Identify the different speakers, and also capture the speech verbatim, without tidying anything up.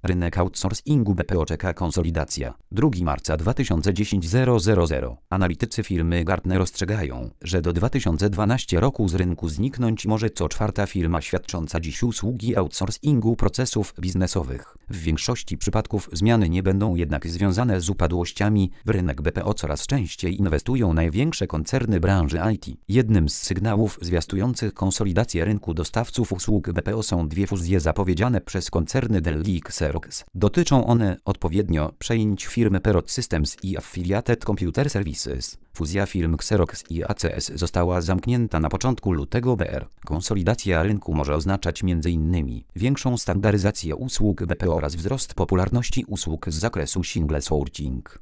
Speaker 1: Rynek outsourcingu B P O czeka konsolidacja. drugiego marca dwa tysiące dziesiątego. Analitycy firmy Gartner ostrzegają, że do dwa tysiące dwunastego roku z rynku zniknąć może co czwarta firma świadcząca dziś usługi outsourcingu procesów biznesowych. W większości przypadków zmiany nie będą jednak związane z upadłościami. W rynek B P O coraz częściej inwestują największe koncerny branży I T. Jednym z sygnałów zwiastujących konsolidację rynku dostawców usług B P O są dwie fuzje zapowiedziane przez koncerny Dell i Xerox. Dotyczą one odpowiednio przejęć firmy Perot Systems i Affiliated Computer Services. Fuzja firm Xerox i A C S została zamknięta na początku lutego B R. Konsolidacja rynku może oznaczać między innymi większą standaryzację usług B P O oraz wzrost popularności usług z zakresu single sourcing.